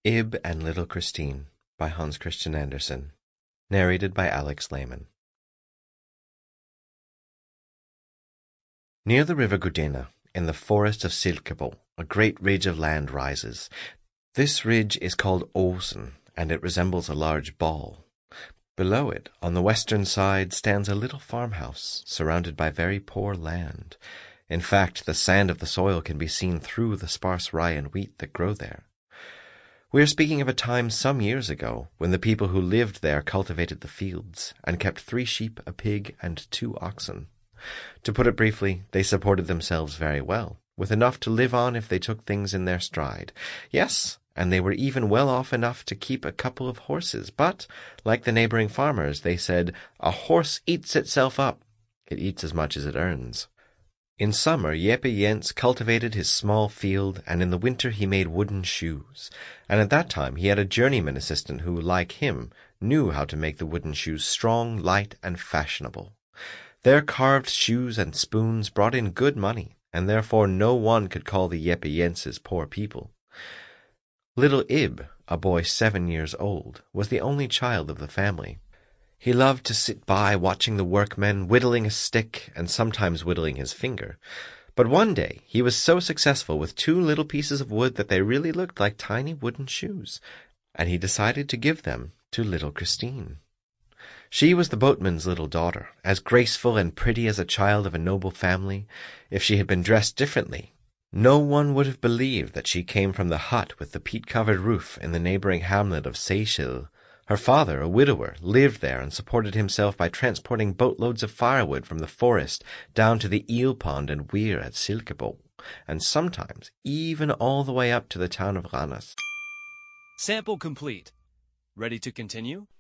Ib and Little Christine by Hans Christian Andersen. Narrated by Alex Lehman. Near the river Gudena, in the forest of Silkeborg, a great ridge of land rises. This ridge is called Åsen, and it resembles a large ball. Below it, on the western side, stands a little farmhouse, surrounded by very poor land. In fact, the sand of the soil can be seen through the sparse rye and wheat that grow there. We are speaking of a time some years ago, when the people who lived there cultivated the fields, and kept 3 sheep, a pig, and 2 oxen. To put it briefly, they supported themselves very well, with enough to live on if they took things in their stride. Yes, and they were even well off enough to keep a couple of horses, but, like the neighboring farmers, they said, "A horse eats itself up. It eats as much as it earns." In summer, Jeppe Jens cultivated his small field, and in the winter he made wooden shoes. And at that time he had a journeyman assistant who, like him, knew how to make the wooden shoes strong, light, and fashionable. Their carved shoes and spoons brought in good money, and therefore no one could call the Jeppe Jenses poor people. Little Ib, a boy 7 years old, was the only child of the family. He loved to sit by watching the workmen whittling a stick and sometimes whittling his finger. But one day he was so successful with 2 little pieces of wood that they really looked like tiny wooden shoes, and he decided to give them to little Christine. She was the boatman's little daughter, as graceful and pretty as a child of a noble family. If she had been dressed differently, no one would have believed that she came from the hut with the peat-covered roof in the neighboring hamlet of Seyssel. Her father, a widower, lived there and supported himself by transporting boatloads of firewood from the forest down to the eel pond and weir at Silkeborg, and sometimes even all the way up to the town of Randers. Sample complete. Ready to continue?